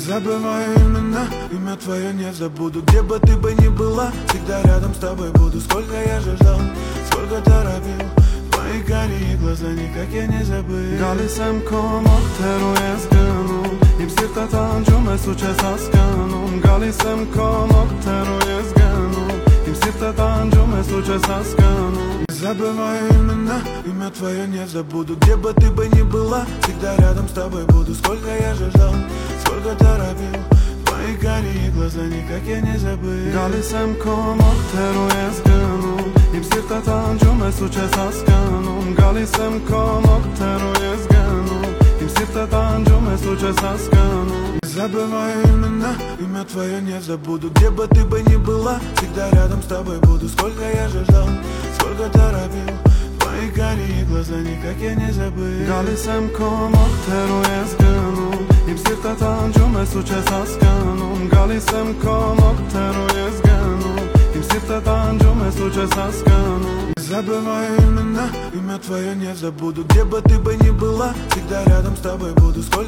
забываю имена, имя твое не забуду. Где бы ты бы ни была, всегда рядом с тобой буду. Сколько я же ждал, сколько торопил, твои карие глаза никак я не забыл. Գալիս եմ քո մոտ ու ես գնում, իմ սիրտը տանջում ես ու չես հասկանում. Գալիս եմ քո մոտ ու ես գնում, իմ սիրտը տանջում ես ու չես հասկանում. Забываю имена, имя твое не забуду. Где бы ты бы ни была, всегда рядом с тобой буду. Сколько я же ждал, сколько торопил, твои карие глаза никак я не забыл. Գալիս եմ քո մոտ ու ես գնում, իմ սիրտը տանջում ես ու չես հասկանում. Գալիս եմ քո մոտ ու ես գնում, իմ սիրտը տանջում ես ու չես հասկանում. Забываю имена, имя твое не забуду. Где бы ты бы ни была, всегда рядом с тобой буду. Сколько я же ждал, сколько торопил, твои карие глаза никак я не забыл. Գալիս եմ քո մոտ ու ես գնում, իմ սիրտը տանջում ես ու չես հասկանում. Գալիս եմ քո մոտ ու ես գնում, իմ սիրտը տանջում ես ու չես հասկանում. Забываю имена, имя твое не забуду. Где бы ты бы ни была, всегда рядом с тобой буду. Сколько